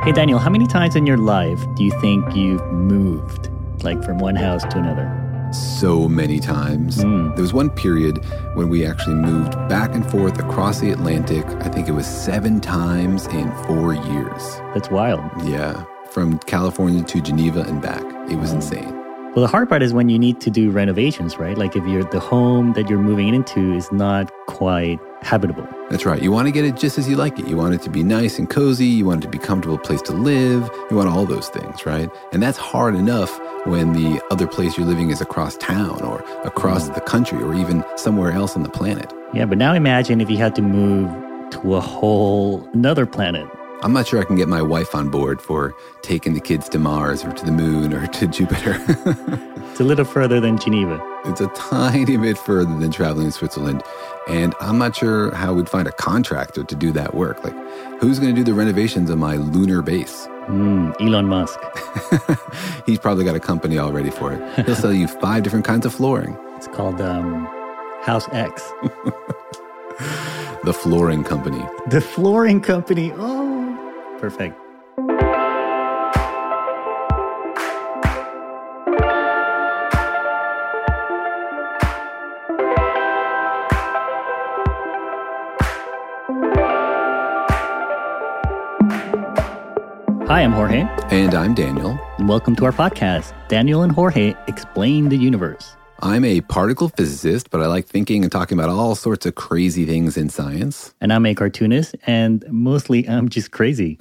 Hey, Daniel, how many times in your life do you think you've moved, like from one house to another? So many times. There was one period when we actually moved back and forth across the Atlantic. I think it was 7 times in 4 years. That's wild. Yeah, from California to Geneva and back. It was insane. Well, the hard part is when you need to do renovations, right? Like if the home that you're moving into is not quite habitable. That's right. You want to get it just as you like it. You want it to be nice and cozy. You want it to be a comfortable place to live. You want all those things, right? And that's hard enough when the other place you're living is across town or across the country or even somewhere else on the planet. Yeah, but now imagine if you had to move to a whole another planet. I'm not sure I can get my wife on board for taking the kids to Mars or to the moon or to Jupiter. It's a little further than Geneva. It's a tiny bit further than traveling in Switzerland. And I'm not sure how we'd find a contractor to do that work. Like, who's going to do the renovations on my lunar base? Elon Musk. He's probably got a company all ready for it. He'll sell you 5 different kinds of flooring. It's called House X. The flooring company. The flooring company. Oh, perfect. Hi, I'm Jorge. And I'm Daniel. And welcome to our podcast, Daniel and Jorge Explain the Universe. I'm a particle physicist, but I like thinking and talking about all sorts of crazy things in science. And I'm a cartoonist, and mostly I'm just crazy.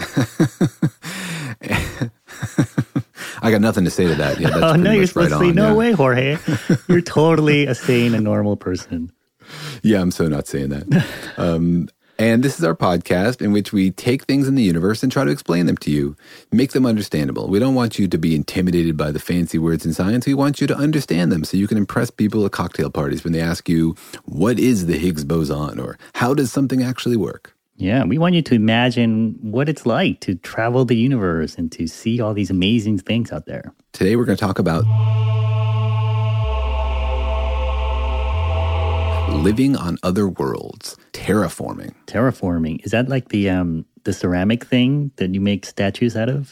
I got nothing to say to that. Yeah, that's oh, no, you're supposed to say, no way, Jorge. You're totally a sane and normal person. Yeah, I'm so not saying that. And this is our podcast in which we take things in the universe and try to explain them to you, make them understandable. We don't want you to be intimidated by the fancy words in science. We want you to understand them so you can impress people at cocktail parties when they ask you, what is the Higgs boson? Or how does something actually work? Yeah, we want you to imagine what it's like to travel the universe and to see all these amazing things out there. Today we're going to talk about living on other worlds, terraforming. Terraforming. Is that like the ceramic thing that you make statues out of?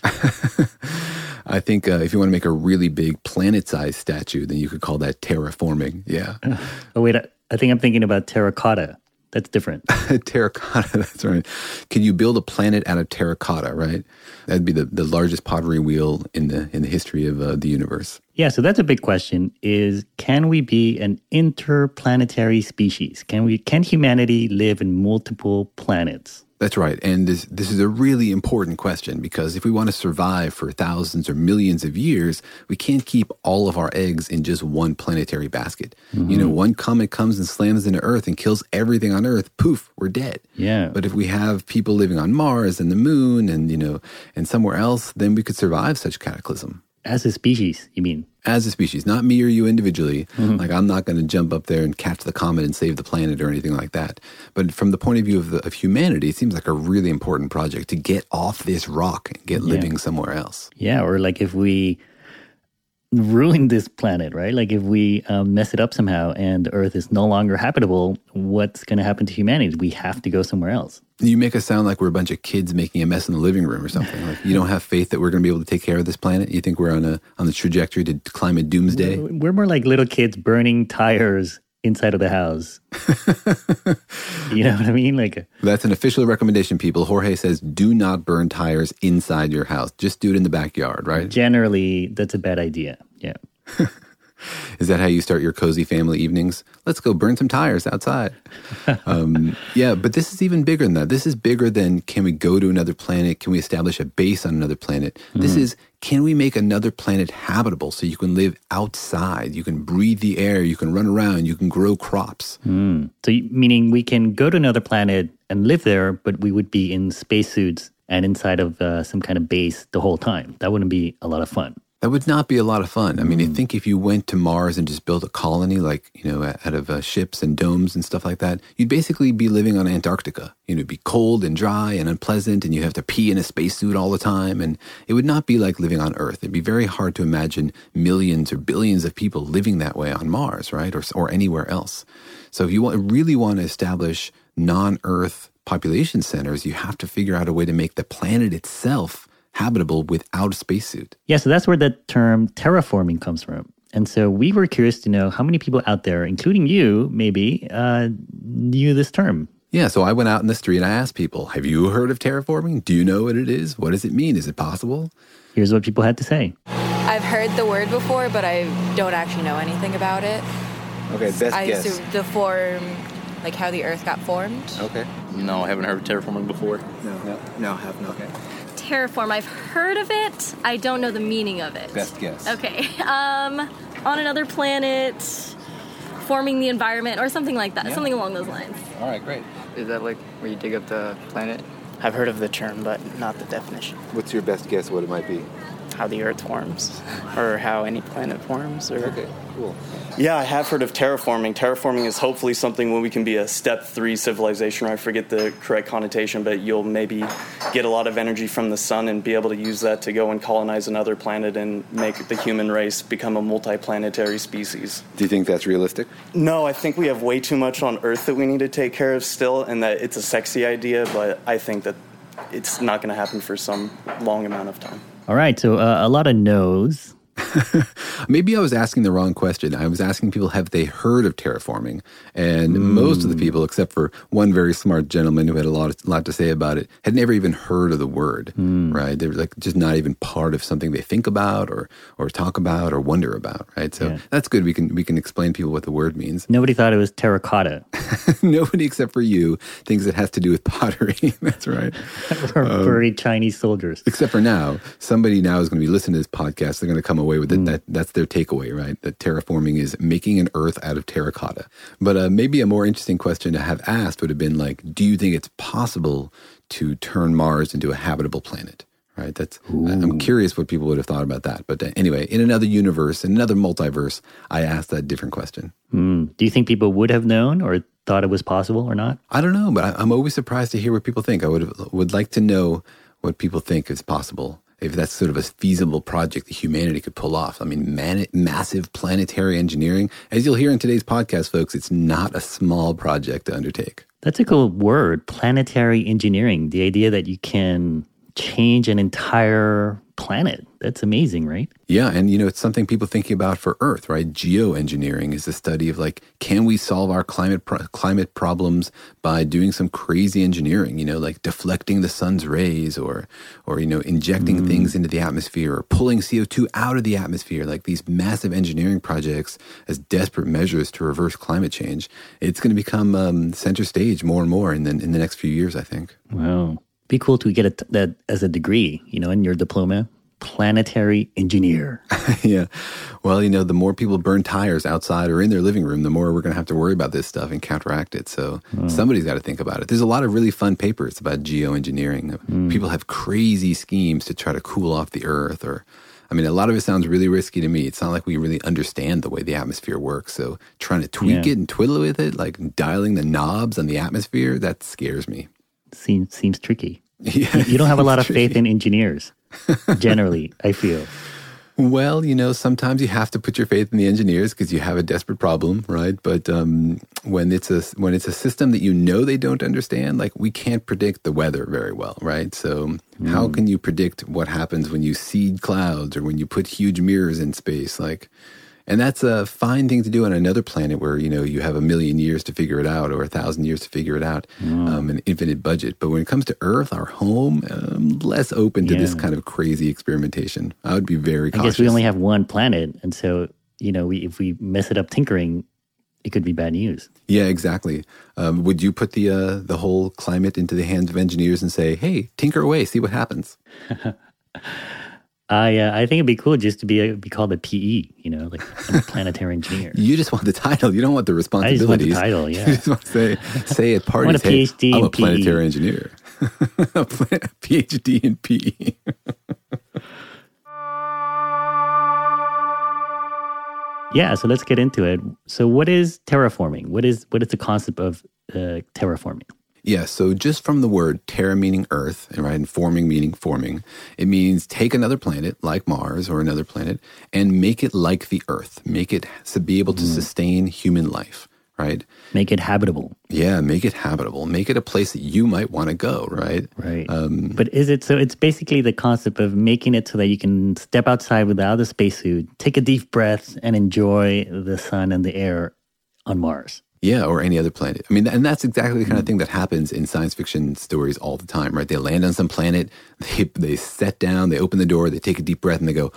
I think if you want to make a really big planet-sized statue, then you could call that terraforming. Yeah. Oh, wait. I think I'm thinking about terracotta. That's different. Terracotta, that's right. Can you build a planet out of terracotta, right? That'd be the largest pottery wheel in the history of the universe. Yeah, so that's a big question, is can we be an interplanetary species? Can humanity live in multiple planets? That's right. And this is a really important question because if we want to survive for thousands or millions of years, we can't keep all of our eggs in just one planetary basket. Mm-hmm. You know, one comet comes and slams into Earth and kills everything on Earth. Poof, we're dead. Yeah. But if we have people living on Mars and the moon and, and somewhere else, then we could survive such cataclysm. As a species, you mean? As a species, not me or you individually. Mm-hmm. Like, I'm not going to jump up there and catch the comet and save the planet or anything like that. But from the point of view of humanity, it seems like a really important project to get off this rock and get living somewhere else. Yeah, or like if we ruin this planet, right? Like if we mess it up somehow and Earth is no longer habitable, what's going to happen to humanity? We have to go somewhere else. You make us sound like we're a bunch of kids making a mess in the living room or something. Like, you don't have faith that we're going to be able to take care of this planet? You think we're on the trajectory to climate doomsday? We're more like little kids burning tires inside of the house. You know what I mean? That's an official recommendation, people. Jorge says, do not burn tires inside your house. Just do it in the backyard, right? Generally, that's a bad idea. Yeah. Is that how you start your cozy family evenings? Let's go burn some tires outside. Yeah, but this is even bigger than that. This is bigger than, can we go to another planet? Can we establish a base on another planet? Mm-hmm. This is, can we make another planet habitable so you can live outside? You can breathe the air, you can run around, you can grow crops. So meaning we can go to another planet and live there, but we would be in spacesuits and inside of some kind of base the whole time. That wouldn't be a lot of fun. That would not be a lot of fun. I mean, I think if you went to Mars and just built a colony, like, out of ships and domes and stuff like that, you'd basically be living on Antarctica. It'd be cold and dry and unpleasant, and you have to pee in a spacesuit all the time. And it would not be like living on Earth. It'd be very hard to imagine millions or billions of people living that way on Mars, right? Or anywhere else. So if you really want to establish non-Earth population centers, you have to figure out a way to make the planet itself habitable without a spacesuit. Yeah, so that's where the term terraforming comes from. And so we were curious to know how many people out there, including you, maybe, knew this term. Yeah, so I went out in the street and I asked people, have you heard of terraforming? Do you know what it is? What does it mean? Is it possible? Here's what people had to say. I've heard the word before, but I don't actually know anything about it. Okay, best guess. Used to form, like how the Earth got formed. Okay. No, I haven't heard of terraforming before. No, have not. Okay. Terraform, I've heard of it. I don't know the meaning of it. Best guess. Okay. On another planet, forming the environment, or something like that. Yeah. Something along those lines. All right, great. Is that like where you dig up the planet? I've heard of the term, but not the definition. What's your best guess what it might be? How the Earth forms, or how any planet forms. Or... Okay, cool. Yeah, I have heard of terraforming. Terraforming is hopefully something where we can be a step 3 civilization, or I forget the correct connotation, but you'll maybe get a lot of energy from the sun and be able to use that to go and colonize another planet and make the human race become a multiplanetary species. Do you think that's realistic? No, I think we have way too much on Earth that we need to take care of still, and that it's a sexy idea, but I think that it's not going to happen for some long amount of time. All right, so a lot of no's. Maybe I was asking the wrong question. I was asking people, have they heard of terraforming? And most of the people, except for one very smart gentleman who had a lot to say about it, had never even heard of the word, right? They were like just not even part of something they think about or talk about or wonder about, right? So that's good. We can explain to people what the word means. Nobody thought it was terracotta. Nobody except for you thinks it has to do with pottery. That's right. Or furry Chinese soldiers. Except for now. Somebody now is going to be listening to this podcast. They're going to come away with it. That's their takeaway, right? That terraforming is making an Earth out of terracotta. But maybe a more interesting question to have asked would have been like, do you think it's possible to turn Mars into a habitable planet? Right? I'm curious what people would have thought about that. But anyway, in another universe, in another multiverse, I asked that different question. Do you think people would have known or thought it was possible or not? I don't know, but I'm always surprised to hear what people think. I would like to know what people think is possible. If that's sort of a feasible project that humanity could pull off. I mean, massive planetary engineering. As you'll hear in today's podcast, folks, it's not a small project to undertake. That's a cool word, planetary engineering. The idea that you can change an entire planet. That's amazing, right? Yeah, and it's something people thinking about for Earth, right? Geoengineering is the study of like, can we solve our climate problems by doing some crazy engineering, like deflecting the sun's rays or injecting things into the atmosphere or pulling CO2 out of the atmosphere, like these massive engineering projects as desperate measures to reverse climate change. It's going to become center stage more and more in the next few years, I think. Wow. Be cool to get that as a degree, in your diploma. Planetary engineer. Yeah. Well, the more people burn tires outside or in their living room, the more we're going to have to worry about this stuff and counteract it. So somebody's got to think about it. There's a lot of really fun papers about geoengineering. People have crazy schemes to try to cool off the Earth a lot of it sounds really risky to me. It's not like we really understand the way the atmosphere works. So trying to tweak it and twiddle with it, like dialing the knobs on the atmosphere, that scares me. Seems tricky. Yeah, you don't have a lot of faith in engineers, generally, I feel. Well, sometimes you have to put your faith in the engineers because you have a desperate problem, right? But when it's a system that they don't understand, like we can't predict the weather very well, right? So how can you predict what happens when you seed clouds or when you put huge mirrors in space? And that's a fine thing to do on another planet where, you have 1,000,000 years to figure it out or 1,000 years to figure it out, an infinite budget. But when it comes to Earth, our home, less open to this kind of crazy experimentation. I would be very cautious. I guess we only have one planet. And so, if we mess it up tinkering, it could be bad news. Yeah, exactly. Would you put the whole climate into the hands of engineers and say, hey, tinker away, see what happens? I think it'd be cool just to be called a PE, like a planetary engineer. You just want the title. You don't want the responsibilities. I just want the title, yeah. You just want to say at parties, I want a PhD I'm in a planetary PE. engineer. A PhD in PE. Yeah, so let's get into it. So what is terraforming? What is the concept of terraforming? Yeah, so just from the word terra meaning earth, and forming meaning forming, it means take another planet like Mars or another planet and make it like the earth, make it to be able to sustain human life, right? Make it habitable. Yeah, make it habitable. Make it a place that you might want to go, right? Right. But is it, so it's basically the concept of making it so that you can step outside without a spacesuit, take a deep breath, and enjoy the sun and the air on Mars. Yeah, or any other planet. I mean, and that's exactly the kind of thing that happens in science fiction stories all the time, right? They land on some planet, they set down, they open the door, they take a deep breath, and they go,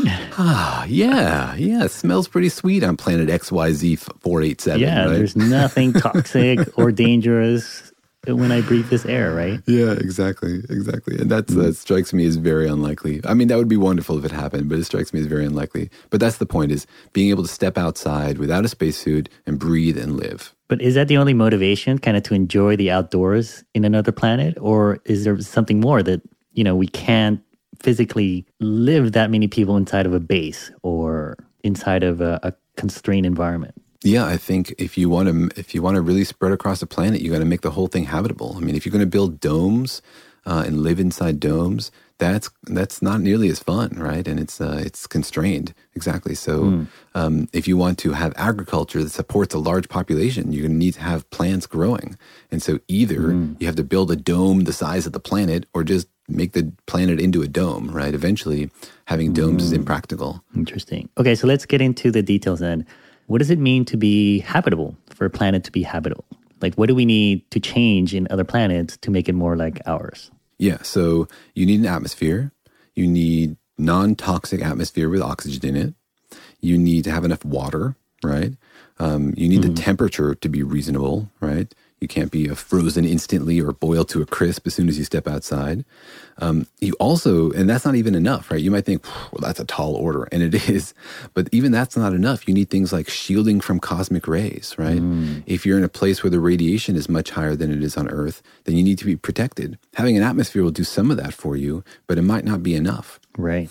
yeah, it smells pretty sweet on planet XYZ 487. Yeah, right? There's nothing toxic or dangerous when I breathe this air, right? Yeah, exactly. And that strikes me as very unlikely. I mean, that would be wonderful if it happened, but it strikes me as very unlikely. But that's the point, is being able to step outside without a spacesuit and breathe and live. But is that the only motivation, kind of to enjoy the outdoors in another planet? Or is there something more that, we can't physically live that many people inside of a base or inside of a constrained environment? Yeah, I think if you want to really spread across the planet, you got to make the whole thing habitable. I mean, if you're going to build domes and live inside domes, that's not nearly as fun, right? And it's constrained, exactly. So if you want to have agriculture that supports a large population, you're going to need to have plants growing. And so either you have to build a dome the size of the planet, or just make the planet into a dome, right? Eventually, having domes is impractical. Interesting. Okay, so let's get into the details then. What does it mean to be habitable, for a planet to be habitable? Like, what do we need to change in other planets to make it more like ours? Yeah, so you need an atmosphere. You need non-toxic atmosphere with oxygen in it. You need to have enough water, right? You need the temperature to be reasonable, right? You can't be frozen instantly or boiled to a crisp as soon as you step outside. You also, and that's not even enough, right? You might think, well, that's a tall order, and it is. But even that's not enough. You need things like shielding from cosmic rays, right? If you're in a place where the radiation is much higher than it is on Earth, then you need to be protected. Having an atmosphere will do some of that for you, but it might not be enough. Right.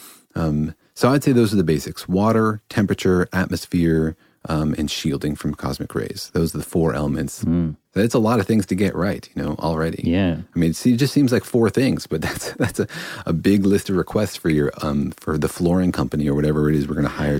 So I'd say those are the basics: water, temperature, atmosphere, and shielding from cosmic rays. Those are the 4 elements. That's a lot of things to get right, already. Yeah. I mean, it just seems like 4 things, but that's a big list of requests for your for the flooring company or whatever it is we're going to hire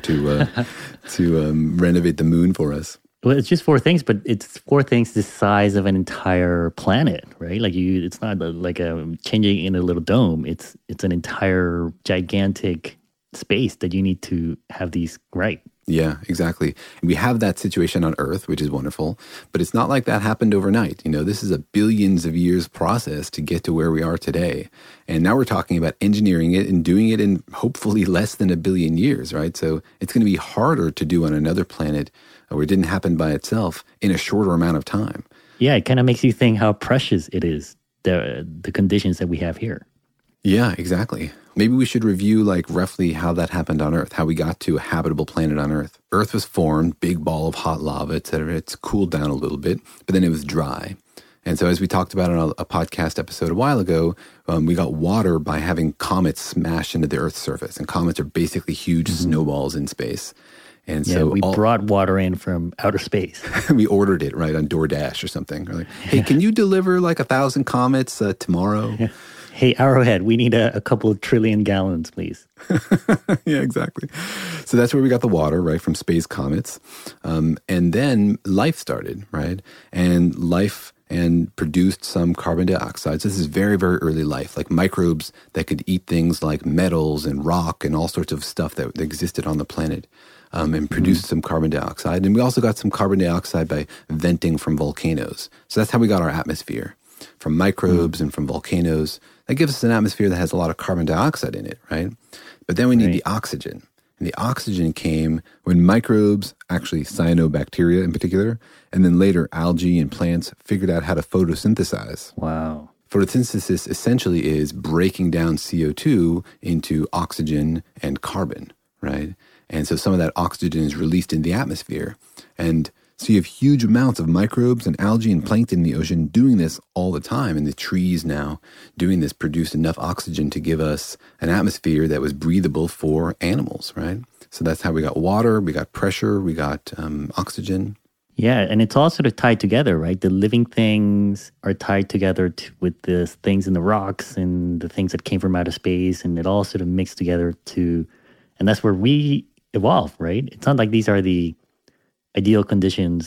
to renovate the moon for us. Well, it's just 4 things, but it's 4 things the size of an entire planet, right? Like it's not like changing in a little dome. It's an entire gigantic space that you need to have these right. Yeah, exactly. We have that situation on Earth, which is wonderful, but it's not like that happened overnight. This is a billions of years process to get to where we are today. And now we're talking about engineering it and doing it in hopefully less than a billion years, right? So it's going to be harder to do on another planet where it didn't happen by itself in a shorter amount of time. Yeah, it kind of makes you think how precious it is, the conditions that we have here. Yeah, exactly. Maybe we should review roughly how that happened on Earth, how we got to a habitable planet on Earth. Earth was formed, big ball of hot lava, et cetera. It's cooled down a little bit, but then it was dry. And so as we talked about on a podcast episode a while ago, we got water by having comets smash into the Earth's surface. And comets are basically huge snowballs in space. And so we brought water in from outer space. We ordered it, right, on DoorDash or something. We're like, hey, can you deliver 1,000 comets tomorrow? Yeah. Hey, Arrowhead, we need a couple of trillion gallons, please. Yeah, exactly. So that's where we got the water, right, from space comets. And then life started, right? And life produced some carbon dioxide. So this is very, very early life, like microbes that could eat things like metals and rock and all sorts of stuff that existed on the planet. And produced some carbon dioxide. And we also got some carbon dioxide by venting from volcanoes. So that's how we got our atmosphere, from microbes and from volcanoes. That gives us an atmosphere that has a lot of carbon dioxide in it, right? But then we need the oxygen. And the oxygen came when microbes, actually cyanobacteria in particular, and then later algae and plants figured out how to photosynthesize. Wow. Photosynthesis essentially is breaking down CO2 into oxygen and carbon, right? And so some of that oxygen is released in the atmosphere. And so you have huge amounts of microbes and algae and plankton in the ocean doing this all the time. And the trees now doing this produced enough oxygen to give us an atmosphere that was breathable for animals, right? So that's how we got water, we got pressure, we got oxygen. Yeah, and it's all sort of tied together, right? The living things are tied together with the things in the rocks and the things that came from outer space. And it all sort of mixed together and that's where we evolve, right? It's not like these are the ideal conditions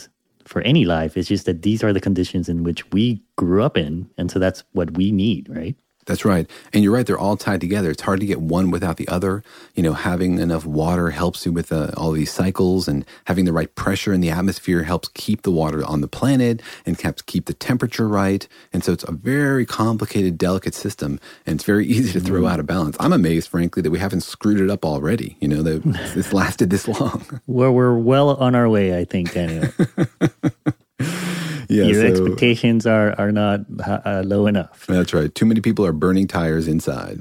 for any life. It's just that these are the conditions in which we grew up in. And so that's what we need, right? That's right. And you're right, they're all tied together. It's hard to get one without the other. You know, having enough water helps you with all these cycles, and having the right pressure in the atmosphere helps keep the water on the planet and helps keep the temperature right. And so it's a very complicated, delicate system, and it's very easy to throw out of balance. I'm amazed, frankly, that we haven't screwed it up already, you know, that this lasted this long. Well, we're well on our way, I think, Daniel. Yeah, your expectations are not low enough. That's right. Too many people are burning tires inside.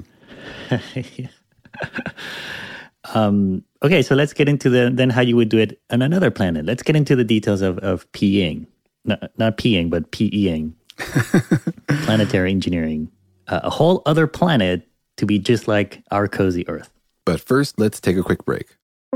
Okay, so let's get into then how you would do it on another planet. Let's get into the details of PEing. Not peeing, but PEing. Planetary engineering. A whole other planet to be just like our cozy Earth. But first, let's take a quick break.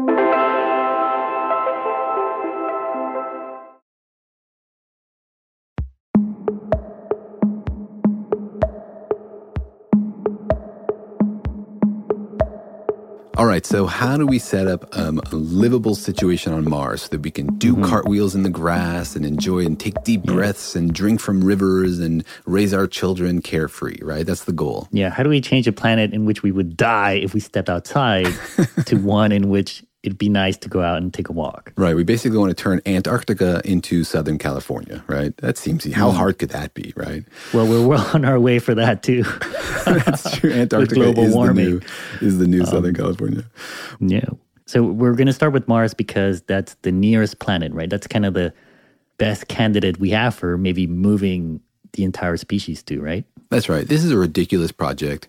All right, so how do we set up a livable situation on Mars so that we can do cartwheels in the grass and enjoy and take deep breaths and drink from rivers and raise our children carefree, right? That's the goal. Yeah, how do we change a planet in which we would die if we stepped outside to one in which it'd be nice to go out and take a walk? Right, we basically want to turn Antarctica into Southern California, right? That seems, how hard could that be, right? Well, we're well on our way for that too. That's true. Antarctica global warming. is the new Southern California. Yeah. So we're going to start with Mars because that's the nearest planet, right? That's kind of the best candidate we have for maybe moving the entire species to, right? That's right. This is a ridiculous project.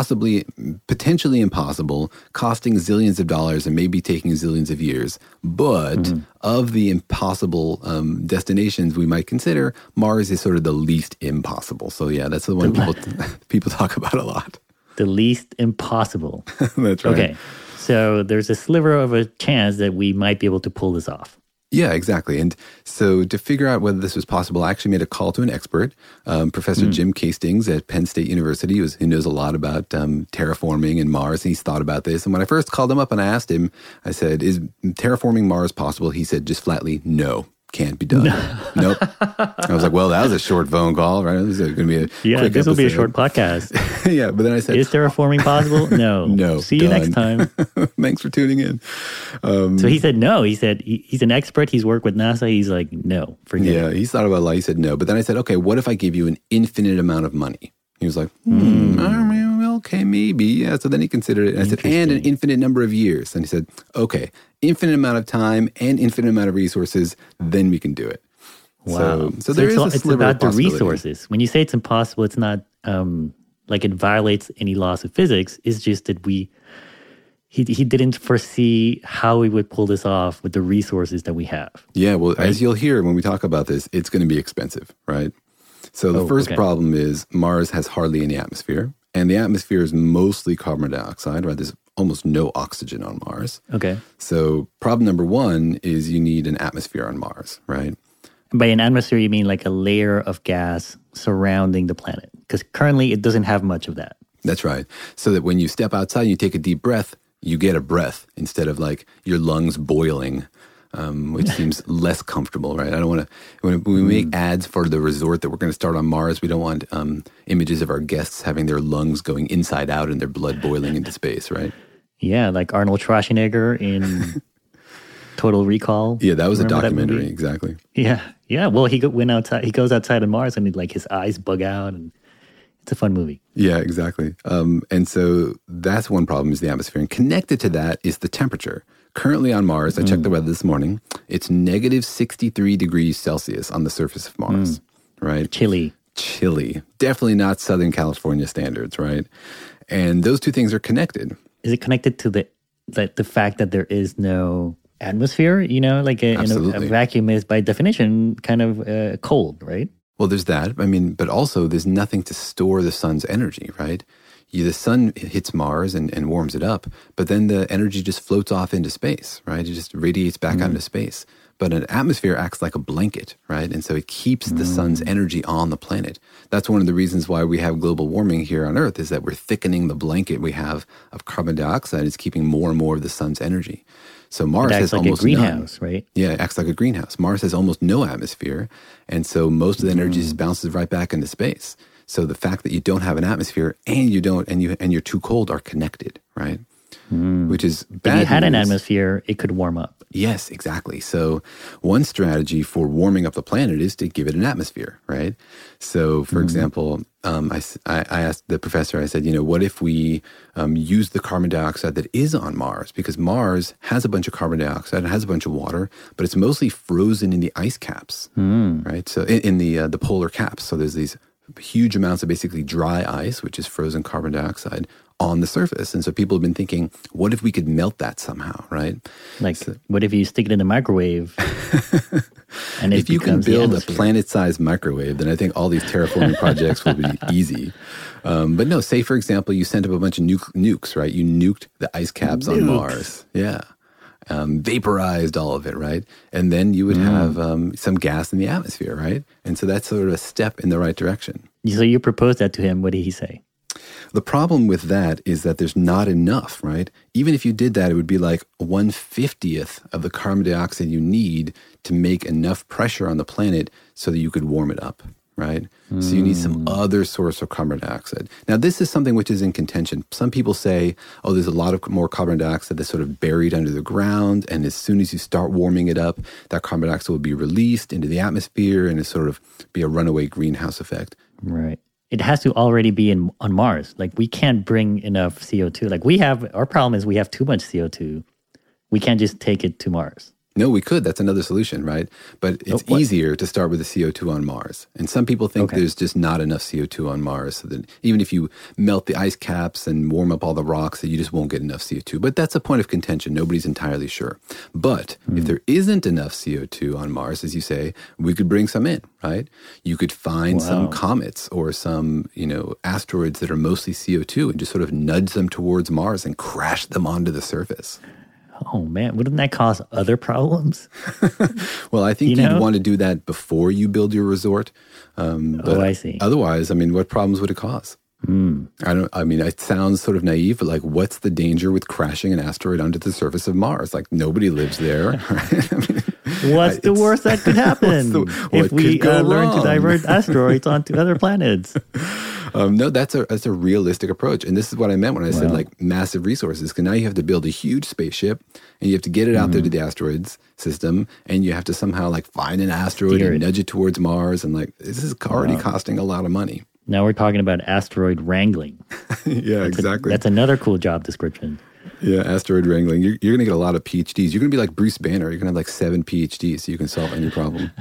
Potentially impossible, costing zillions of dollars and maybe taking zillions of years. But of the impossible destinations we might consider, Mars is sort of the least impossible. So yeah, that's the one people talk about a lot. The least impossible. That's right. Okay, so there's a sliver of a chance that we might be able to pull this off. Yeah, exactly. And so to figure out whether this was possible, I actually made a call to an expert, Professor Jim Castings at Penn State University, who knows a lot about terraforming and Mars, and he's thought about this. And when I first called him up and I asked him, I said, is terraforming Mars possible? He said just flatly, no. Can't be done. Nope. I was like, well, that was a short phone call, right? This is going to be a quick this will be a episode. short podcast. Yeah, but then I said, is terraforming possible? No. No. See you done. next time. Thanks for tuning in. So he said no. He said he's an expert. He's worked with NASA. He's like, no, forget it. Yeah, he's thought about a lot. He said no. But then I said, okay, what if I give you an infinite amount of money? He was like, I mean, okay, maybe. Yeah. So then he considered it. And I said, and an infinite number of years. And he said, okay, infinite amount of time and infinite amount of resources, then we can do it. Wow. So there is a it's sliver about of the possibility. resources. When you say it's impossible, it's not like it violates any laws of physics. It's just that he didn't foresee how we would pull this off with the resources that we have. Yeah, well, as you'll hear when we talk about this, it's going to be expensive, right? So the first problem is Mars has hardly any atmosphere, and the atmosphere is mostly carbon dioxide, right? There's almost no oxygen on Mars. Okay. So problem number one is you need an atmosphere on Mars, right? By an atmosphere, you mean like a layer of gas surrounding the planet? Because currently it doesn't have much of that. That's right. So that when you step outside and you take a deep breath, you get a breath instead of like your lungs boiling, which seems less comfortable, right? I don't want to, when we make ads for the resort that we're going to start on Mars, we don't want images of our guests having their lungs going inside out and their blood boiling into space, right? Yeah, like Arnold Schwarzenegger in Total Recall. Yeah, that was a Remember that documentary, movie? exactly. Yeah. Well, he went outside. He goes outside on Mars, and like his eyes bug out, and it's a fun movie. Yeah, exactly. And so that's one problem is the atmosphere. And connected to that is the temperature. Currently on Mars, I checked the weather this morning, it's negative 63 degrees Celsius on the surface of Mars, right? Chilly. Definitely not Southern California standards, right? And those two things are connected. Is it connected to the fact that there is no atmosphere? You know, like a vacuum is by definition kind of cold, right? Well, there's that. I mean, but also there's nothing to store the sun's energy, right? The sun hits Mars and warms it up, but then the energy just floats off into space, right? It just radiates back out into space. But an atmosphere acts like a blanket, right? And so it keeps the sun's energy on the planet. That's one of the reasons why we have global warming here on Earth, is that we're thickening the blanket we have of carbon dioxide. It's keeping more and more of the sun's energy. So Mars It acts has like a almost none. greenhouse, right? Yeah, it acts like a greenhouse. Mars has almost no atmosphere, and so most of the energy just bounces right back into space. So the fact that you don't have an atmosphere and you're too cold are connected, right? Which is bad. If you had an news. atmosphere, it could warm up. Yes, exactly. So one strategy for warming up the planet is to give it an atmosphere, right? So, for example, I asked the professor, I said, what if we use the carbon dioxide that is on Mars? Because Mars has a bunch of carbon dioxide, it has a bunch of water, but it's mostly frozen in the ice caps, right? So in the polar caps. So there's these huge amounts of basically dry ice, which is frozen carbon dioxide, on the surface. And so people have been thinking, what if we could melt that somehow, right? Like, what if you stick it in the microwave? And if you can becomes the build a atmosphere? planet-sized microwave, then I think all these terraforming projects will be easy. But no, say, for example, you sent up a bunch of nukes, right? You nuked the ice caps on Mars. Yeah. Vaporized all of it, right? And then you would have some gas in the atmosphere, right? And so that's sort of a step in the right direction. So you proposed that to him. What did he say? The problem with that is that there's not enough, right? Even if you did that, it would be like 1/50th of the carbon dioxide you need to make enough pressure on the planet so that you could warm it up, right? So you need some other source of carbon dioxide. Now, this is something which is in contention. Some people say, oh, there's a lot of more carbon dioxide that's sort of buried under the ground, and as soon as you start warming it up, that carbon dioxide will be released into the atmosphere and it sort of be a runaway greenhouse effect. Right. It has to already be on Mars. Like, we can't bring enough CO2. Like, our problem is we have too much CO2. We can't just take it to Mars. No, we could. That's another solution, right? But it's easier to start with the CO2 on Mars. And some people think there's just not enough CO2 on Mars. So that even if you melt the ice caps and warm up all the rocks, that you just won't get enough CO2. But that's a point of contention. Nobody's entirely sure. But if there isn't enough CO2 on Mars, as you say, we could bring some in, right? You could find some comets or some, asteroids that are mostly CO2 and just sort of nudge them towards Mars and crash them onto the surface. Oh, man. Wouldn't that cause other problems? Well, I think you'd want to do that before you build your resort. But I see. Otherwise, what problems would it cause? It sounds sort of naive, but like, what's the danger with crashing an asteroid onto the surface of Mars? Like, nobody lives there. Right? What's the worst that could happen if we learn to divert asteroids onto other planets? No, that's a realistic approach. And this is what I meant when I said like massive resources. Because now you have to build a huge spaceship and you have to get it out there to the asteroids system. And you have to somehow like find an asteroid and nudge it towards Mars. And like, this is already costing a lot of money. Now we're talking about asteroid wrangling. Yeah, exactly. That's another cool job description. Yeah, asteroid wrangling. You're going to get a lot of PhDs. You're going to be like Bruce Banner. You're going to have like 7 PhDs so you can solve any problem.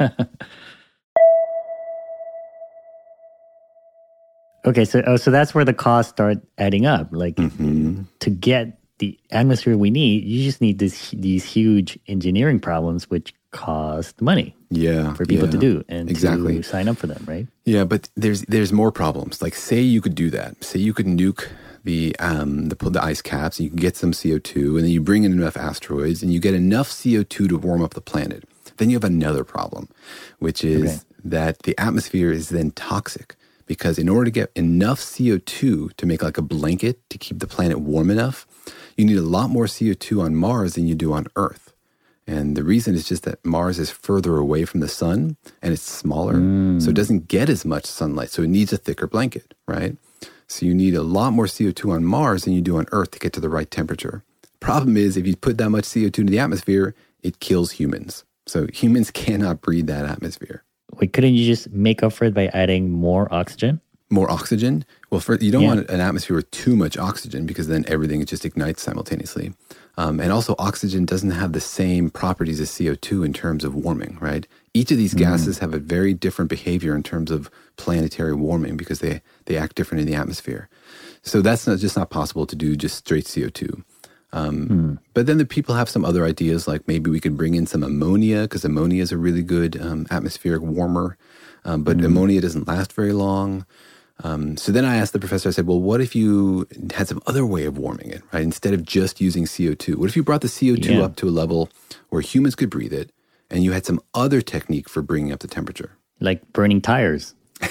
Okay, so that's where the costs start adding up. Like, to get the atmosphere we need, you just need these huge engineering problems, which cost money. Yeah, for people to do and exactly to sign up for them, right? Yeah, but there's more problems. Like, say you could do that. Say you could nuke the ice caps, and you can get some CO2, and then you bring in enough asteroids, and you get enough CO2 to warm up the planet. Then you have another problem, which is that the atmosphere is then toxic. Because in order to get enough CO2 to make like a blanket to keep the planet warm enough, you need a lot more CO2 on Mars than you do on Earth. And the reason is just that Mars is further away from the sun and it's smaller, so it doesn't get as much sunlight. So it needs a thicker blanket, right? So you need a lot more CO2 on Mars than you do on Earth to get to the right temperature. Problem is, if you put that much CO2 into the atmosphere, it kills humans. So humans cannot breathe that atmosphere. Wait, couldn't you just make up for it by adding more oxygen? More oxygen? Well, you don't want an atmosphere with too much oxygen because then everything just ignites simultaneously. And also, oxygen doesn't have the same properties as CO2 in terms of warming, right? Each of these gases have a very different behavior in terms of planetary warming because they act different in the atmosphere. So that's just not possible to do just straight CO2. But then the people have some other ideas, like maybe we could bring in some ammonia, because ammonia is a really good atmospheric warmer, but ammonia doesn't last very long. So then I asked the professor, I said, well, what if you had some other way of warming it, right? Instead of just using CO2, what if you brought the CO2 up to a level where humans could breathe it, and you had some other technique for bringing up the temperature? Like burning tires.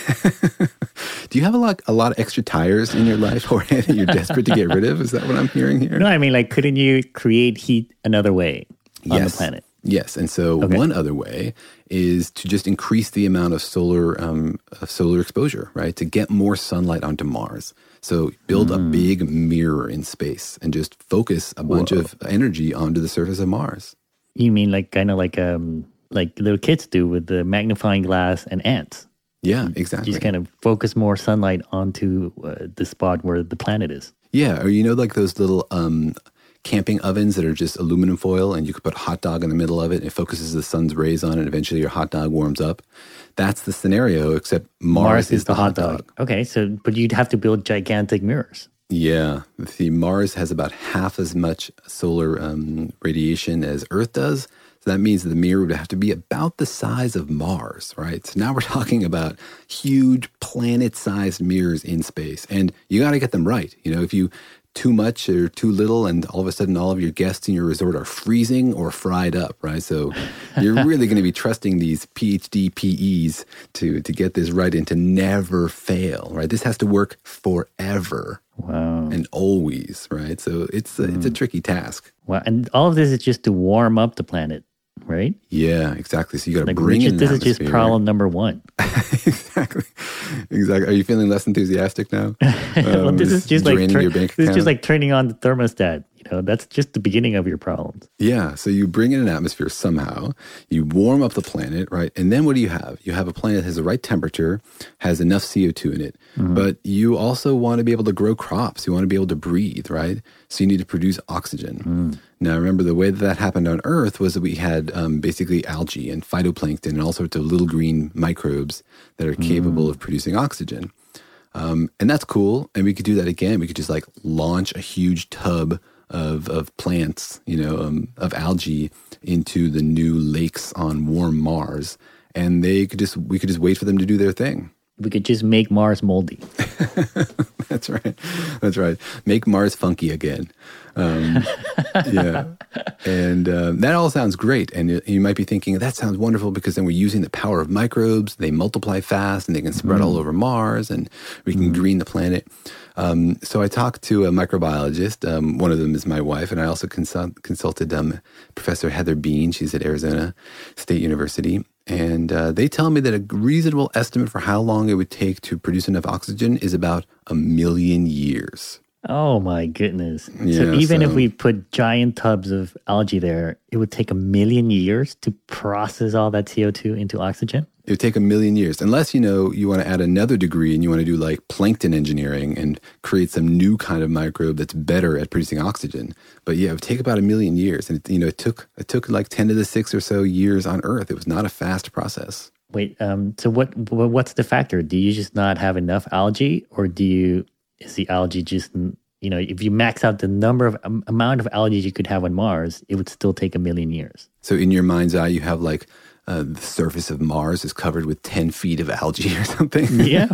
Do you have a lot of extra tires in your life or that you're desperate to get rid of? Is that what I'm hearing here? No, I mean, like, couldn't you create heat another way on the planet? Yes, and so one other way is to just increase the amount of solar exposure, right? To get more sunlight onto Mars. So build a big mirror in space and just focus a bunch of energy onto the surface of Mars. You mean like kind of like little kids do with the magnifying glass and ants? Yeah, exactly. Just kind of focus more sunlight onto the spot where the planet is. Yeah, or like those little camping ovens that are just aluminum foil, and you could put a hot dog in the middle of it, and it focuses the sun's rays on it, and eventually your hot dog warms up. That's the scenario, except Mars is the hot dog. Okay, but you'd have to build gigantic mirrors. Yeah. See, Mars has about half as much solar radiation as Earth does. So that means the mirror would have to be about the size of Mars, right? So now we're talking about huge planet-sized mirrors in space. And you got to get them right. If you too much or too little, and all of a sudden all of your guests in your resort are freezing or fried up, right? So you're really going to be trusting these PhD PEs to get this right and to never fail, right? This has to work forever. Wow. And always, right? So it's a tricky task. Wow. And all of this is just to warm up the planet, right? Yeah, exactly. So you got to bring in this is just problem number one. Exactly. Are you feeling less enthusiastic now? Well, this is just like your bank account? This is just like turning on the thermostat. That's just the beginning of your problems. Yeah. So you bring in an atmosphere somehow, you warm up the planet, right? And then what do you have? You have a planet that has the right temperature, has enough CO2 in it, but you also want to be able to grow crops. You want to be able to breathe, right? So you need to produce oxygen. Now, remember, the way that happened on Earth was that we had basically algae and phytoplankton and all sorts of little green microbes that are capable of producing oxygen. And that's cool. And we could do that again. We could just like launch a huge tub of plants, of algae into the new lakes on warm Mars. And we could just wait for them to do their thing. We could just make Mars moldy. That's right. Make Mars funky again. Yeah. And that all sounds great. And you might be thinking, that sounds wonderful because then we're using the power of microbes. They multiply fast and they can spread all over Mars and we can green the planet. So I talked to a microbiologist. One of them is my wife. And I also consulted Professor Heather Bean. She's at Arizona State University. And they tell me that a reasonable estimate for how long it would take to produce enough oxygen is about 1 million years. Oh my goodness. So even if we put giant tubs of algae there, it would take 1 million years to process all that CO2 into oxygen? It would take 1 million years, unless, you want to add another degree and you want to do like plankton engineering and create some new kind of microbe that's better at producing oxygen. But yeah, it would take about 1 million years. And it took like 10 to the 6 or so years on Earth. It was not a fast process. Wait, so what's the factor? Do you just not have enough algae, or is the algae just, if you max out the amount of algae you could have on Mars, it would still take 1 million years. So in your mind's eye, you have like the surface of Mars is covered with 10 feet of algae or something.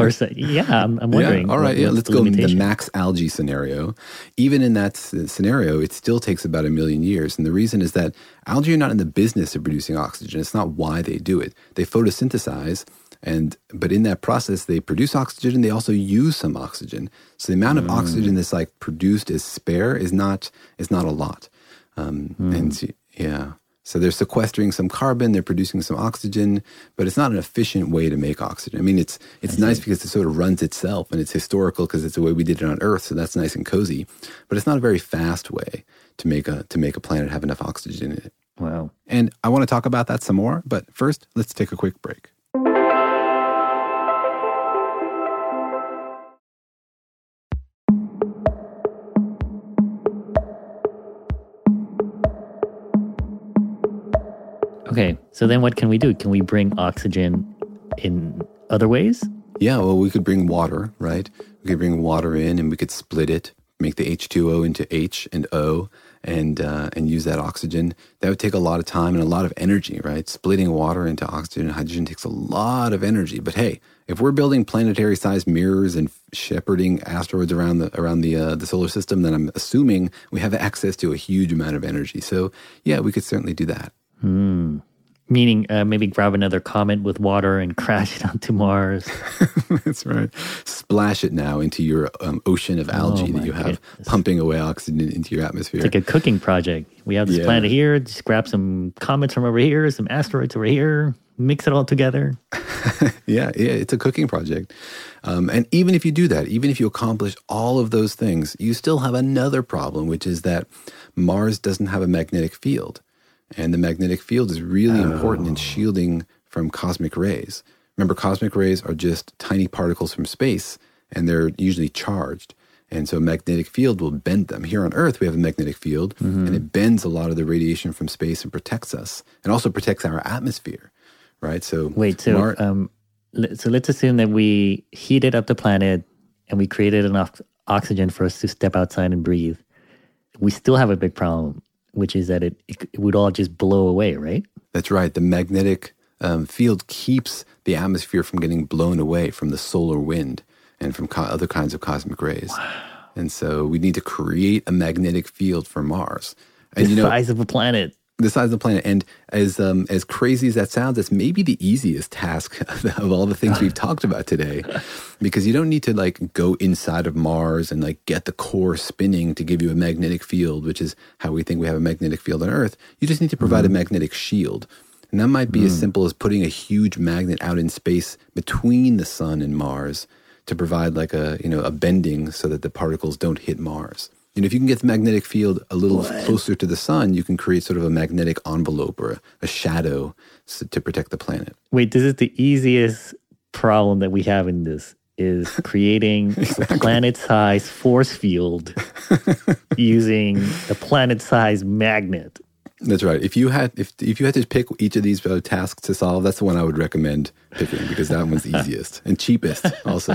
I'm wondering. Yeah, all right, let's go with the max algae scenario. Even in that scenario, it still takes about 1 million years. And the reason is that algae are not in the business of producing oxygen. It's not why they do it. They photosynthesize, but in that process, they produce oxygen and they also use some oxygen. So the amount of oxygen that's like produced as spare is not a lot. So they're sequestering some carbon, they're producing some oxygen, but it's not an efficient way to make oxygen. I mean, it's nice because it sort of runs itself, and it's historical because it's the way we did it on Earth, so that's nice and cozy. But it's not a very fast way to make a planet have enough oxygen in it. Wow. And I want to talk about that some more, but first, let's take a quick break. Okay, so then what can we do? Can we bring oxygen in other ways? Yeah, well, we could bring water, right? We could bring water in and we could split it, make the H2O into H and O, and use that oxygen. That would take a lot of time and a lot of energy, right? Splitting water into oxygen and hydrogen takes a lot of energy. But hey, if we're building planetary-sized mirrors and shepherding asteroids around the solar system, then I'm assuming we have access to a huge amount of energy. So yeah, we could certainly do that. Meaning maybe grab another comet with water and crash it onto Mars. That's right. Splash it now into your ocean of algae that you have pumping away oxygen into your atmosphere. It's like a cooking project. We have this planet here, just grab some comets from over here, some asteroids over here, mix it all together. Yeah, it's a cooking project. And even if you do that, even if you accomplish all of those things, you still have another problem, which is that Mars doesn't have a magnetic field. And the magnetic field is really important in shielding from cosmic rays. Remember, cosmic rays are just tiny particles from space, and they're usually charged. And so a magnetic field will bend them. Here on Earth, we have a magnetic field, and it bends a lot of the radiation from space and protects us, and also protects our atmosphere, right? So so let's assume that we heated up the planet, and we created enough oxygen for us to step outside and breathe. We still have a big problem, which is that it would all just blow away, right? That's right. The magnetic field keeps the atmosphere from getting blown away from the solar wind and from other kinds of cosmic rays. Wow. And so we need to create a magnetic field for Mars. And the size of a planet. The size of the planet. And as crazy as that sounds, it's maybe the easiest task of all the things we've talked about today, because you don't need to like go inside of Mars and like get the core spinning to give you a magnetic field, which is how we think we have a magnetic field on Earth. You just need to provide a magnetic shield. And that might be as simple as putting a huge magnet out in space between the sun and Mars to provide like a bending so that the particles don't hit Mars. If you can get the magnetic field a little closer to the sun, you can create sort of a magnetic envelope or a shadow to protect the planet. Wait, this is the easiest problem that we have in this, is creating a planet-sized force field using a planet-sized magnet. That's right. If you had to pick each of these tasks to solve, that's the one I would recommend picking, because that one's the easiest and cheapest also.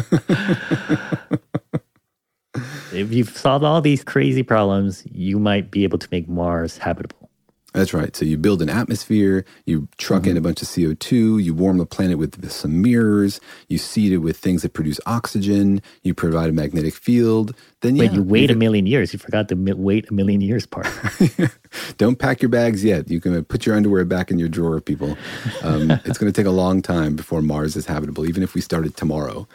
If you've solved all these crazy problems, you might be able to make Mars habitable. That's right. So you build an atmosphere, you truck in a bunch of CO2, you warm the planet with some mirrors, you seed it with things that produce oxygen, you provide a magnetic field. Then you wait a million years. You forgot the wait a million years part. Don't pack your bags yet. You can put your underwear back in your drawer, people. It's going to take a long time before Mars is habitable, even if we started tomorrow.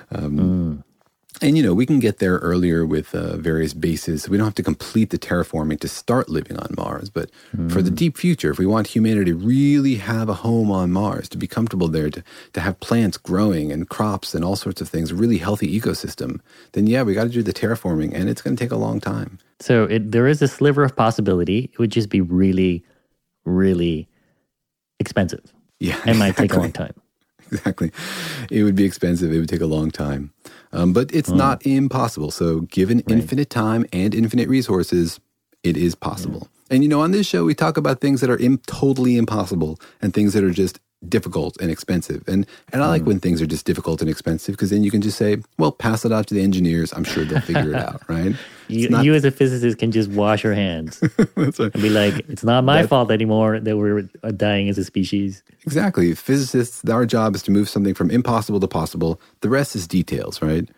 And, we can get there earlier with various bases. We don't have to complete the terraforming to start living on Mars. But for the deep future, if we want humanity to really have a home on Mars, to be comfortable there, to have plants growing and crops and all sorts of things, a really healthy ecosystem, then we got to do the terraforming, and it's going to take a long time. So there is a sliver of possibility. It would just be really, really expensive. Yeah, it might take a long time. Exactly. It would be expensive. It would take a long time. But it's not impossible. So given infinite time and infinite resources, it is possible. And, on this show, we talk about things that are totally impossible and things that are just difficult and expensive. And I like when things are just difficult and expensive, because then you can just say, well, pass it out to the engineers. I'm sure they'll figure it out, right? You as a physicist can just wash your hands. That's right. And be like, it's not my fault anymore that we're dying as a species. Exactly. Physicists, our job is to move something from impossible to possible. The rest is details, right?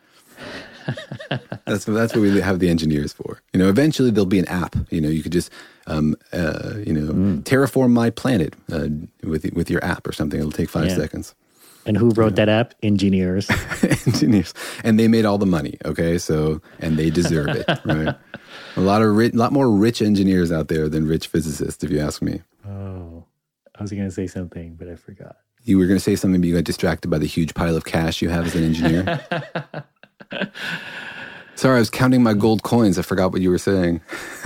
That's what we have the engineers for. Eventually there'll be an app. You could just terraform my planet with your app or something. It'll take 5 seconds. And who wrote that app? Engineers. Engineers. And they made all the money, okay? So, and they deserve it, right? A lot more rich engineers out there than rich physicists, if you ask me. Oh, I was going to say something, but I forgot. You were going to say something, but you got distracted by the huge pile of cash you have as an engineer. Sorry, I was counting my gold coins. I forgot what you were saying.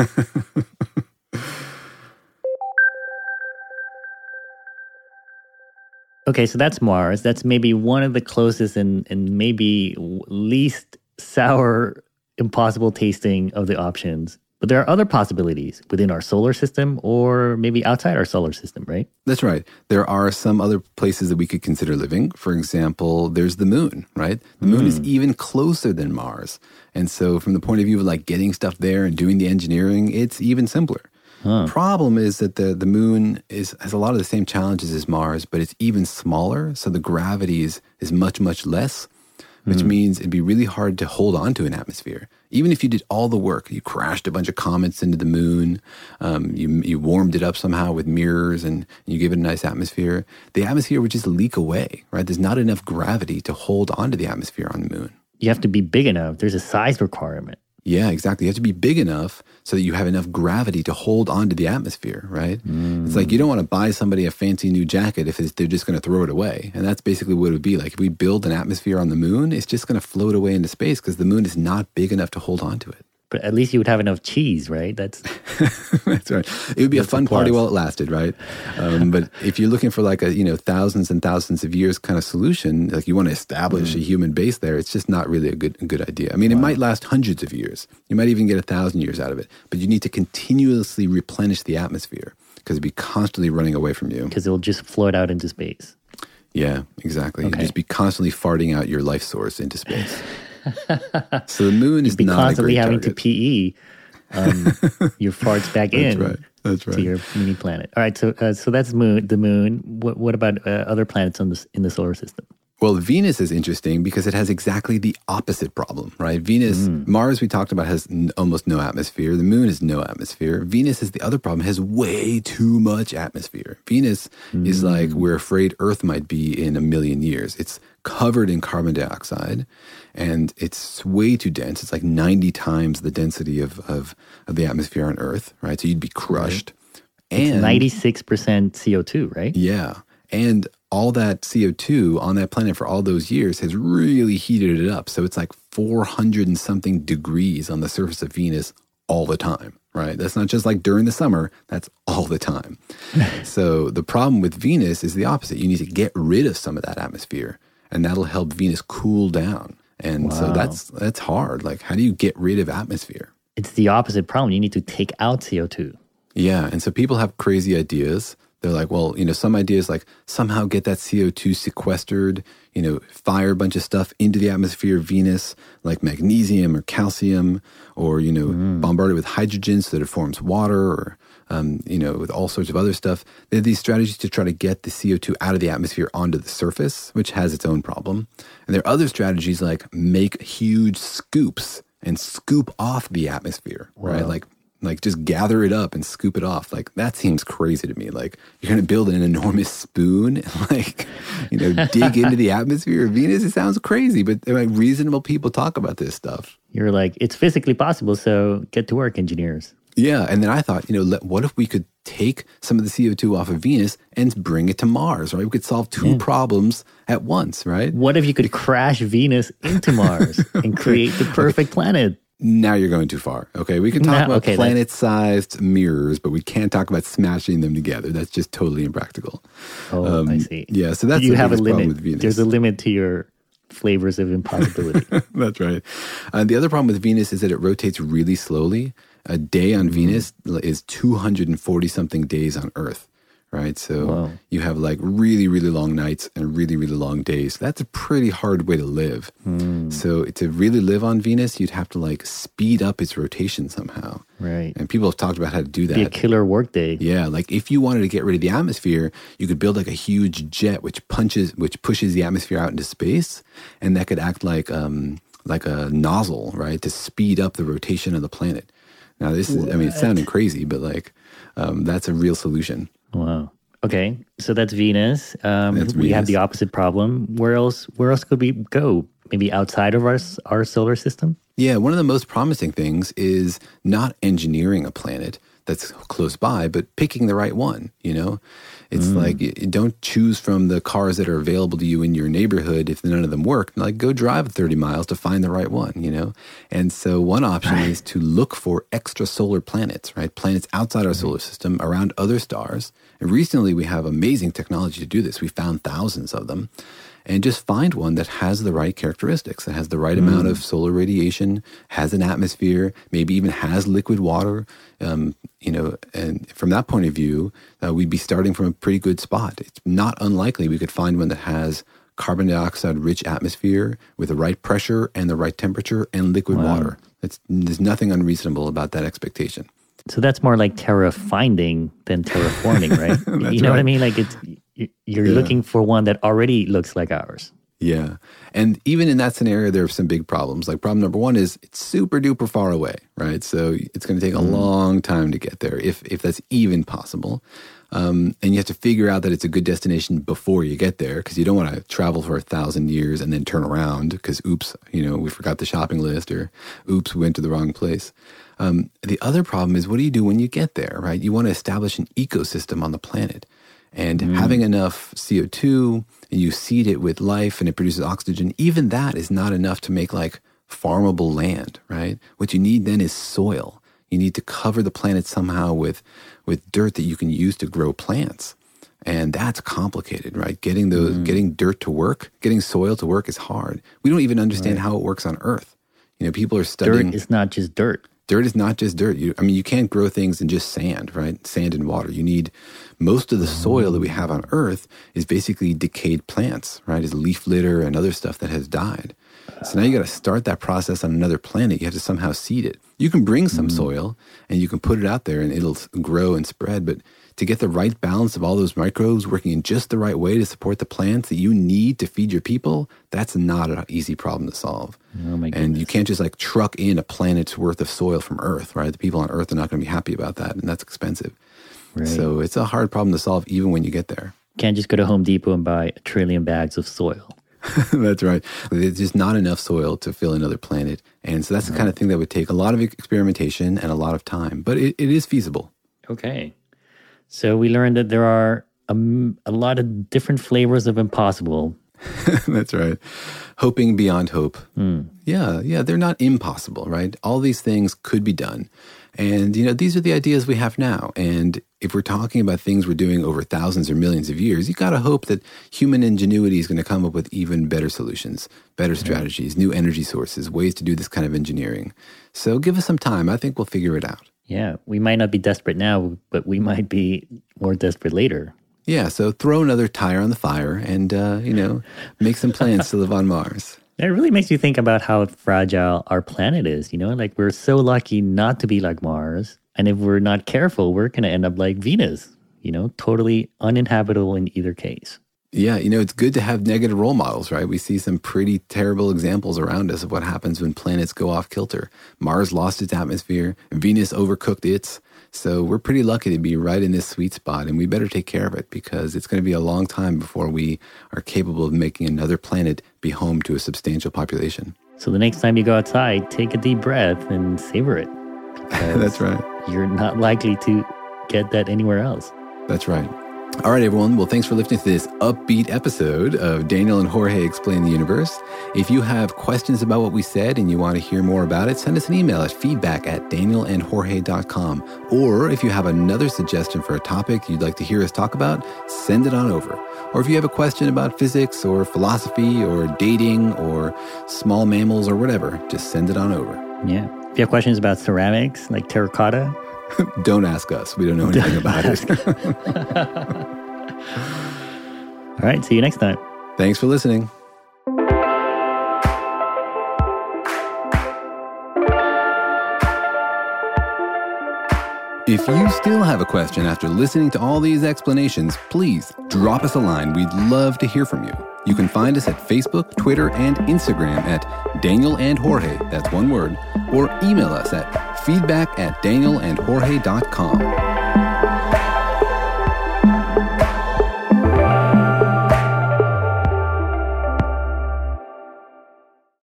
Okay, so that's Mars. That's maybe one of the closest and maybe least sour, impossible tasting of the options. But there are other possibilities within our solar system or maybe outside our solar system, right? That's right. There are some other places that we could consider living. For example, there's the moon, right? The moon is even closer than Mars. And so from the point of view of like getting stuff there and doing the engineering, it's even simpler. Problem is that the moon has a lot of the same challenges as Mars, but it's even smaller. So the gravity is much, much less. which means it'd be really hard to hold on to an atmosphere. Even if you did all the work, you crashed a bunch of comets into the moon, you warmed it up somehow with mirrors and you give it a nice atmosphere, the atmosphere would just leak away, right? There's not enough gravity to hold onto the atmosphere on the moon. You have to be big enough. There's a size requirement. Yeah, exactly. You have to be big enough so that you have enough gravity to hold onto the atmosphere, right? It's like you don't want to buy somebody a fancy new jacket if they're just going to throw it away. And that's basically what it would be like. If we build an atmosphere on the moon, it's just going to float away into space because the moon is not big enough to hold onto it. But at least you would have enough cheese, right? That's That's right. It would be a fun party while it lasted, right? But if you're looking for like a, thousands and thousands of years kind of solution, like you want to establish a human base there, it's just not really a good idea. I mean, it might last hundreds of years. You might even get 1,000 years out of it. But you need to continuously replenish the atmosphere because it'd be constantly running away from you. because it'll just float out into space. Yeah, exactly. Okay. You'd just be constantly farting out your life source into space. So the moon is Be not a constantly great having target. to PE your farts back in. That's right. That's To right. your mini planet. All right, so that's the moon. What about other planets in the solar system? Well, Venus is interesting because it has exactly the opposite problem, right? Venus, Mars we talked about has almost no atmosphere. The moon has no atmosphere. Venus is the other problem, it has way too much atmosphere. Venus is like we're afraid Earth might be in 1 million years. It's covered in carbon dioxide and it's way too dense. It's like 90 times the density of the atmosphere on Earth, right? So you'd be crushed. And 96% CO2, right? yeah. And all that CO2 on that planet for all those years has really heated it up. So it's like 400 and something degrees on the surface of Venus all the time, right? That's not just like during the summer, that's all the time. So the problem with Venus is the opposite. You need to get rid of some of that atmosphere and that'll help Venus cool down. And so that's hard. Like, how do you get rid of atmosphere? It's the opposite problem. You need to take out CO2. Yeah. And so people have crazy ideas. They're like, well, some ideas like somehow get that CO2 sequestered, fire a bunch of stuff into the atmosphere of Venus, like magnesium or calcium, or, bombard it with hydrogen so that it forms water or, with all sorts of other stuff. There are these strategies to try to get the CO2 out of the atmosphere onto the surface, which has its own problem. And there are other strategies like make huge scoops and scoop off the atmosphere, right? Like just gather it up and scoop it off. Like that seems crazy to me. Like you're going to build an enormous spoon and dig into the atmosphere of Venus. It sounds crazy, but reasonable people talk about this stuff. You're like, it's physically possible, so get to work, engineers. Yeah. And then I thought, what if we could take some of the CO2 off of Venus and bring it to Mars, right? We could solve two problems at once, right? What if you could crash Venus into Mars and create the perfect planet? Now you're going too far. Okay, we can talk about okay, planet-sized mirrors, but we can't talk about smashing them together. That's just totally impractical. Oh, I see. Yeah, so that's you the have a biggest problem limit. with Venus. There's a limit to your flavors of impossibility. That's right. The other problem with Venus is that it rotates really slowly. A day on Venus is 240-something days on Earth, right? So you have like really, really long nights and really, really long days. That's a pretty hard way to live. So to really live on Venus, you'd have to like speed up its rotation somehow. Right. And people have talked about how to do that. Be a killer workday. Yeah, like if you wanted to get rid of the atmosphere, you could build like a huge jet which pushes the atmosphere out into space, and that could act like a nozzle, right, to speed up the rotation of the planet. Now this is, it's sounding crazy, but that's a real solution. Wow. Okay, so that's Venus. We have the opposite problem. Where else could we go? Maybe outside of our solar system? Yeah, one of the most promising things is not engineering a planet that's close by, but picking the right one, It's like, you don't choose from the cars that are available to you in your neighborhood if none of them work. Like, go drive 30 miles to find the right one, And so one option is to look for extrasolar planets, right? Planets outside our solar system, around other stars. And recently we have amazing technology to do this. We found thousands of them. And just find one that has the right characteristics, that has the right amount of solar radiation, has an atmosphere, maybe even has liquid water, and from that point of view, we'd be starting from a pretty good spot. It's not unlikely we could find one that has carbon dioxide-rich atmosphere with the right pressure and the right temperature and liquid water. There's nothing unreasonable about that expectation. So that's more like terra finding than terraforming, right? You know what I mean? Like you're looking for one that already looks like ours. Yeah. And even in that scenario, there are some big problems. Like problem number one is it's super duper far away, right? So it's going to take a long time to get there, if that's even possible. And you have to figure out that it's a good destination before you get there, because you don't want to travel for 1,000 years and then turn around because, oops, we forgot the shopping list, or oops, we went to the wrong place. The other problem is, what do you do when you get there, right? You want to establish an ecosystem on the planet. And having enough CO2, and you seed it with life and it produces oxygen, even that is not enough to make like farmable land, right? What you need then is soil. You need to cover the planet somehow with dirt that you can use to grow plants. And that's complicated, right? Getting dirt to work, getting soil to work is hard. We don't even understand how it works on Earth. People are studying. Dirt is not just dirt. Dirt is not just dirt. You can't grow things in just sand, right? Sand and water. You need most of the soil that we have on Earth is basically decayed plants, right? Is leaf litter and other stuff that has died. So now you got to start that process on another planet. You have to somehow seed it. You can bring some soil and you can put it out there and it'll grow and spread. But to get the right balance of all those microbes working in just the right way to support the plants that you need to feed your people, that's not an easy problem to solve. Oh my goodness. And you can't just like truck in a planet's worth of soil from Earth, right? The people on Earth are not going to be happy about that, and that's expensive. Right. So it's a hard problem to solve even when you get there. Can't just go to Home Depot and buy 1 trillion bags of soil. That's right. There's just not enough soil to fill another planet. And so that's the kind of thing that would take a lot of experimentation and a lot of time. But it is feasible. Okay. So we learned that there are a lot of different flavors of impossible. That's right. Hoping beyond hope. Yeah, they're not impossible, right? All these things could be done. And, these are the ideas we have now. And if we're talking about things we're doing over thousands or millions of years, you got to hope that human ingenuity is going to come up with even better solutions, better strategies, new energy sources, ways to do this kind of engineering. So give us some time. I think we'll figure it out. Yeah, we might not be desperate now, but we might be more desperate later. Yeah, so throw another tire on the fire and, make some plans to live on Mars. It really makes you think about how fragile our planet is, Like we're so lucky not to be like Mars. And if we're not careful, we're going to end up like Venus, totally uninhabitable in either case. Yeah, it's good to have negative role models, right? We see some pretty terrible examples around us of what happens when planets go off kilter. Mars lost its atmosphere, Venus overcooked its. So we're pretty lucky to be right in this sweet spot, and we better take care of it because it's going to be a long time before we are capable of making another planet be home to a substantial population. So the next time you go outside, take a deep breath and savor it. That's right. You're not likely to get that anywhere else. That's right. All right, everyone. Well, thanks for listening to this upbeat episode of Daniel and Jorge Explain the Universe. If you have questions about what we said and you want to hear more about it, send us an email at feedback@danielandjorge.com. Or if you have another suggestion for a topic you'd like to hear us talk about, send it on over. Or if you have a question about physics or philosophy or dating or small mammals or whatever, just send it on over. Yeah. If you have questions about ceramics, like terracotta, don't ask us. We don't know anything about it. All right. See you next time. Thanks for listening. If you still have a question after listening to all these explanations, please drop us a line. We'd love to hear from you. You can find us at Facebook, Twitter, and Instagram at Daniel and Jorge, that's one word, or email us at feedback@danielandjorge.com.